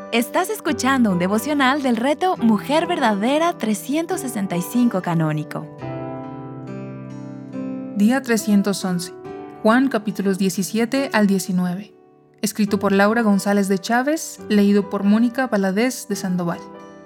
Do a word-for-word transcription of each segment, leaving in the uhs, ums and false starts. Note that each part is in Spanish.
Estás escuchando un devocional del reto Mujer Verdadera trescientos sesenta y cinco Canónico. Día trescientos once. Juan capítulos diecisiete al diecinueve. Escrito por Laura González de Chávez, leído por Mónica Valadez de Sandoval.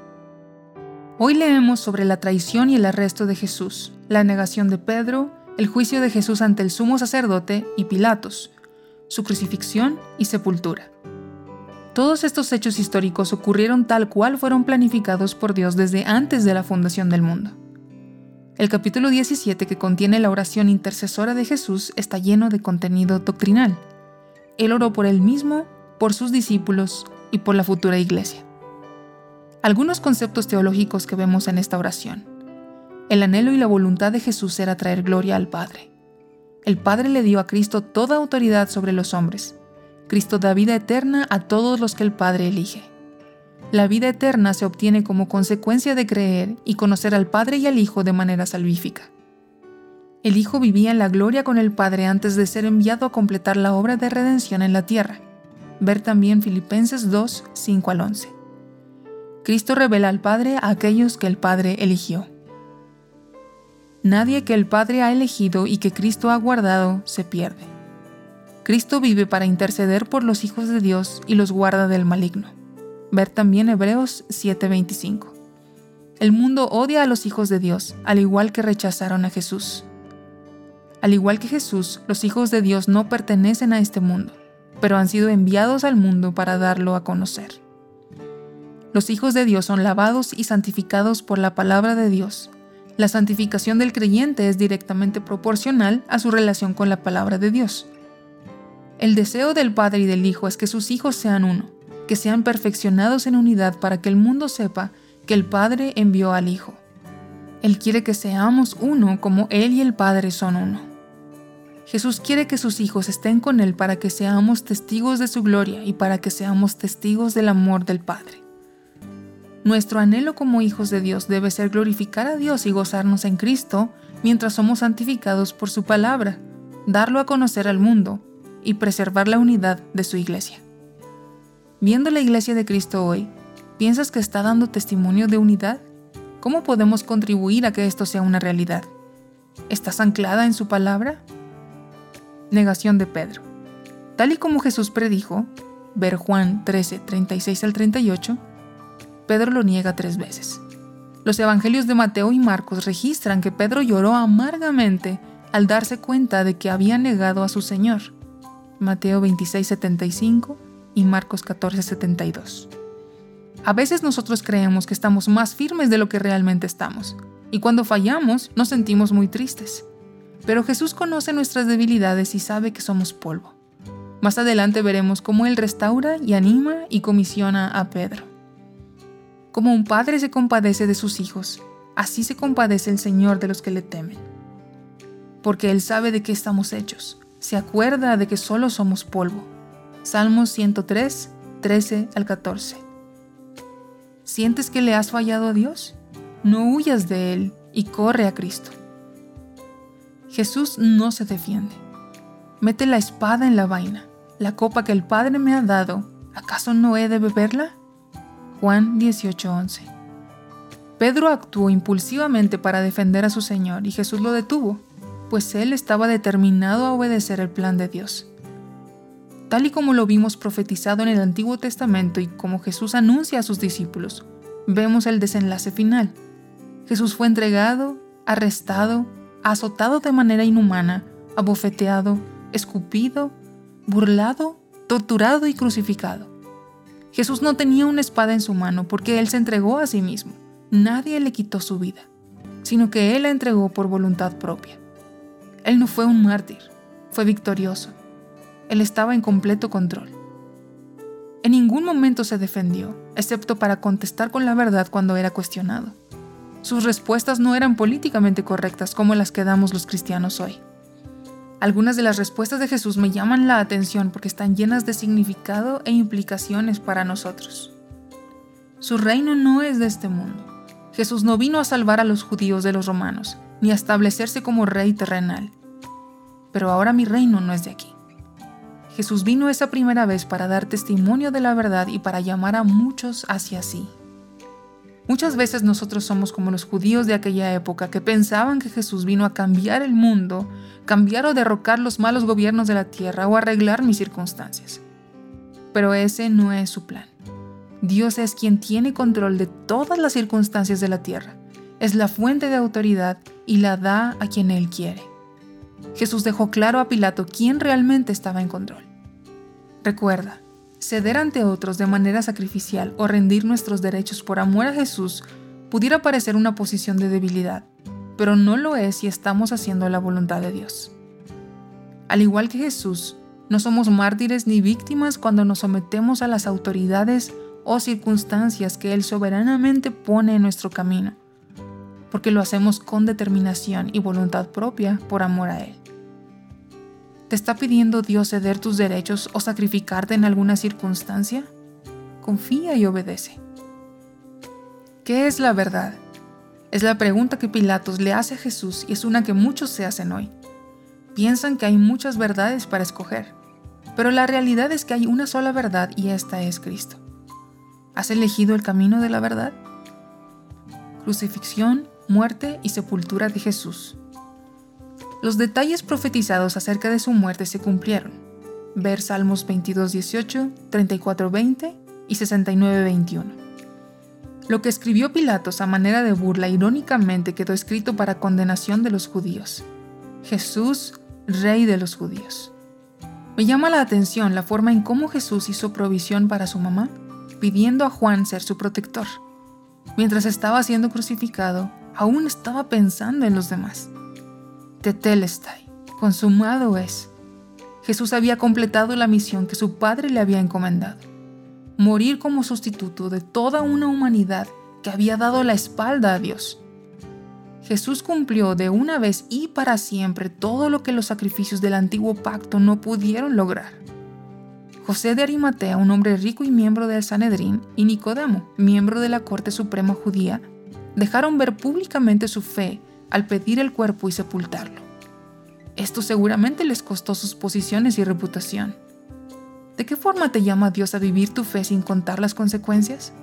Hoy leemos sobre la traición y el arresto de Jesús, la negación de Pedro, el juicio de Jesús ante el sumo sacerdote y Pilatos, su crucifixión y sepultura. Todos estos hechos históricos ocurrieron tal cual fueron planificados por Dios desde antes de la fundación del mundo. El capítulo diecisiete, que contiene la oración intercesora de Jesús, está lleno de contenido doctrinal. Él oró por él mismo, por sus discípulos y por la futura iglesia. Algunos conceptos teológicos que vemos en esta oración. El anhelo y la voluntad de Jesús era traer gloria al Padre. El Padre le dio a Cristo toda autoridad sobre los hombres. Cristo da vida eterna a todos los que el Padre elige. La vida eterna se obtiene como consecuencia de creer y conocer al Padre y al Hijo de manera salvífica. El Hijo vivía en la gloria con el Padre antes de ser enviado a completar la obra de redención en la tierra. Ver también Filipenses dos, cinco al once. Cristo revela al Padre a aquellos que el Padre eligió. Nadie que el Padre ha elegido y que Cristo ha guardado se pierde. Cristo vive para interceder por los hijos de Dios y los guarda del maligno. Ver también Hebreos siete veinticinco. El mundo odia a los hijos de Dios, al igual que rechazaron a Jesús. Al igual que Jesús, los hijos de Dios no pertenecen a este mundo, pero han sido enviados al mundo para darlo a conocer. Los hijos de Dios son lavados y santificados por la palabra de Dios. La santificación del creyente es directamente proporcional a su relación con la palabra de Dios. El deseo del Padre y del Hijo es que sus hijos sean uno, que sean perfeccionados en unidad para que el mundo sepa que el Padre envió al Hijo. Él quiere que seamos uno como Él y el Padre son uno. Jesús quiere que sus hijos estén con Él para que seamos testigos de su gloria y para que seamos testigos del amor del Padre. Nuestro anhelo como hijos de Dios debe ser glorificar a Dios y gozarnos en Cristo mientras somos santificados por su palabra, darlo a conocer al mundo y preservar la unidad de su iglesia. Viendo la iglesia de Cristo hoy, ¿piensas que está dando testimonio de unidad? ¿Cómo podemos contribuir a que esto sea una realidad? ¿Estás anclada en su palabra? Negación de Pedro. Tal y como Jesús predijo, ver Juan trece, treinta y seis al treinta y ocho, Pedro lo niega tres veces. Los evangelios de Mateo y Marcos registran que Pedro lloró amargamente al darse cuenta de que había negado a su Señor. Mateo veintiséis, setenta y cinco y Marcos catorce, setenta y dos. A veces nosotros creemos que estamos más firmes de lo que realmente estamos, y cuando fallamos nos sentimos muy tristes. Pero Jesús conoce nuestras debilidades y sabe que somos polvo. Más adelante veremos cómo Él restaura y anima y comisiona a Pedro. Como un padre se compadece de sus hijos, así se compadece el Señor de los que le temen. Porque Él sabe de qué estamos hechos. Se acuerda de que solo somos polvo. Salmos ciento tres, trece al catorce. ¿Sientes que le has fallado a Dios? No huyas de Él y corre a Cristo. Jesús no se defiende. Mete la espada en la vaina. La copa que el Padre me ha dado, ¿acaso no he de beberla? Juan dieciocho, once. Pedro actuó impulsivamente para defender a su Señor y Jesús lo detuvo, pues él estaba determinado a obedecer el plan de Dios. Tal y como lo vimos profetizado en el Antiguo Testamento y como Jesús anuncia a sus discípulos, vemos el desenlace final. Jesús fue entregado, arrestado, azotado de manera inhumana, abofeteado, escupido, burlado, torturado y crucificado. Jesús no tenía una espada en su mano porque Él se entregó a sí mismo. Nadie le quitó su vida, sino que Él la entregó por voluntad propia. Él no fue un mártir, fue victorioso. Él estaba en completo control. En ningún momento se defendió, excepto para contestar con la verdad cuando era cuestionado. Sus respuestas no eran políticamente correctas como las que damos los cristianos hoy. Algunas de las respuestas de Jesús me llaman la atención porque están llenas de significado e implicaciones para nosotros. Su reino no es de este mundo. Jesús no vino a salvar a los judíos de los romanos, ni a establecerse como rey terrenal. Pero ahora mi reino no es de aquí. Jesús vino esa primera vez para dar testimonio de la verdad y para llamar a muchos hacia sí. Muchas veces nosotros somos como los judíos de aquella época que pensaban que Jesús vino a cambiar el mundo, cambiar o derrocar los malos gobiernos de la tierra o arreglar mis circunstancias. Pero ese no es su plan. Dios es quien tiene control de todas las circunstancias de la tierra. Es la fuente de autoridad y la da a quien Él quiere. Jesús dejó claro a Pilato quién realmente estaba en control. Recuerda, ceder ante otros de manera sacrificial o rendir nuestros derechos por amor a Jesús pudiera parecer una posición de debilidad, pero no lo es si estamos haciendo la voluntad de Dios. Al igual que Jesús, no somos mártires ni víctimas cuando nos sometemos a las autoridades o circunstancias que Él soberanamente pone en nuestro camino, porque lo hacemos con determinación y voluntad propia por amor a Él. ¿Te está pidiendo Dios ceder tus derechos o sacrificarte en alguna circunstancia? Confía y obedece. ¿Qué es la verdad? Es la pregunta que Pilatos le hace a Jesús y es una que muchos se hacen hoy. Piensan que hay muchas verdades para escoger, pero la realidad es que hay una sola verdad y esta es Cristo. ¿Has elegido el camino de la verdad? Crucifixión, muerte y sepultura de Jesús. Los detalles profetizados acerca de su muerte se cumplieron. Ver Salmos veintidós dieciocho, treinta y cuatro veinte y sesenta y nueve veintiuno. Lo que escribió Pilatos a manera de burla irónicamente quedó escrito para condenación de los judíos. Jesús, Rey de los judíos. Me llama la atención la forma en cómo Jesús hizo provisión para su mamá, pidiendo a Juan ser su protector. Mientras estaba siendo crucificado, aún estaba pensando en los demás. Tetelestai, consumado es. Jesús había completado la misión que su Padre le había encomendado. Morir como sustituto de toda una humanidad que había dado la espalda a Dios. Jesús cumplió de una vez y para siempre todo lo que los sacrificios del antiguo pacto no pudieron lograr. José de Arimatea, un hombre rico y miembro del Sanedrín, y Nicodemo, miembro de la Corte Suprema Judía, dejaron ver públicamente su fe al pedir el cuerpo y sepultarlo. Esto seguramente les costó sus posiciones y reputación. ¿De qué forma te llama Dios a vivir tu fe sin contar las consecuencias?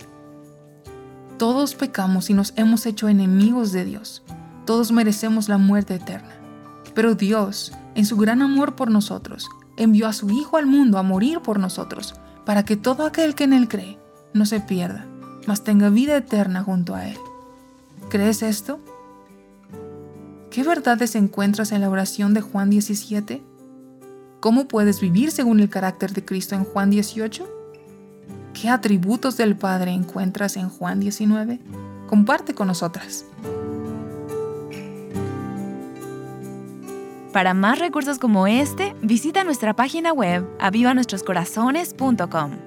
Todos pecamos y nos hemos hecho enemigos de Dios. Todos merecemos la muerte eterna. Pero Dios, en su gran amor por nosotros, envió a su Hijo al mundo a morir por nosotros, para que todo aquel que en Él cree no se pierda, mas tenga vida eterna junto a Él. ¿Crees esto? ¿Qué verdades encuentras en la oración de Juan diecisiete? ¿Cómo puedes vivir según el carácter de Cristo en Juan dieciocho? ¿Qué atributos del Padre encuentras en Juan diecinueve? Comparte con nosotras. Para más recursos como este, visita nuestra página web aviva nuestros corazones punto com.